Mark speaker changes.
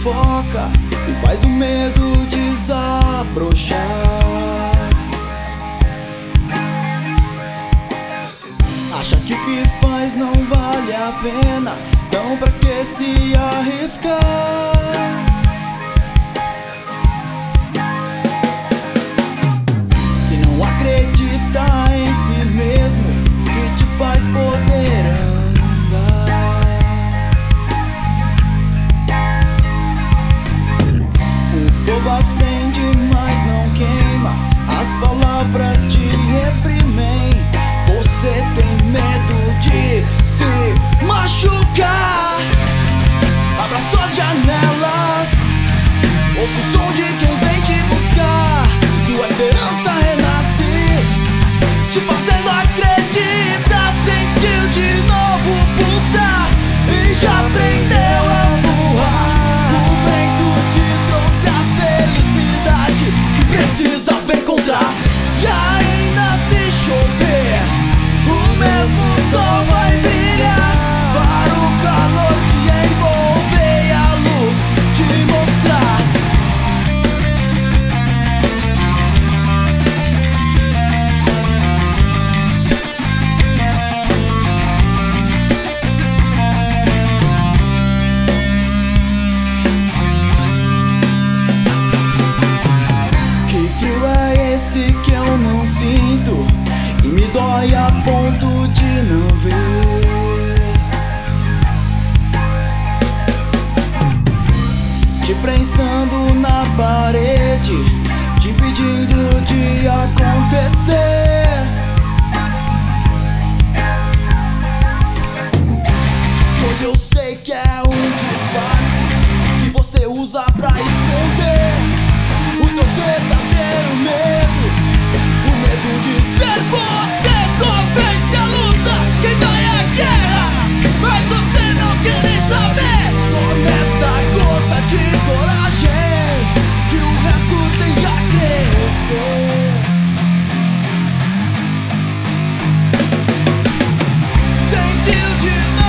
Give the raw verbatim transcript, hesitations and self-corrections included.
Speaker 1: sufoca e faz o medo desabrochar. Acha que o que faz não vale a pena, então pra que se arriscar? Se não acredita em si mesmo, que te faz poder andar? O fogo acende, mas não queima, as palavras te reprimem. Você tem medo de se machucar. Abra suas janelas, ouça o som de quem vem te buscar. Tua esperança renasce, te fazendo acreditar. Sentiu de novo pulsar e já aprendeu a voar. O vento te trouxe a felicidade que precisava encontrar. E ainda se chover, o mesmo sol vai brilhar para o calor te envolver e a luz te mostrar. Que frio é esse que eu não sinto e me dói a ponto de não ver? Te prensando na parede, te impedindo de acontecer. Pois eu sei que é um disfarce que você usa pra esconder o teu verdadeiro medo, o medo de ser você. Só vence a luta quem vai à guerra, mas você não quer nem saber. Tome essa gota de coragem, que o resto tende a crescer. Sentiu de novo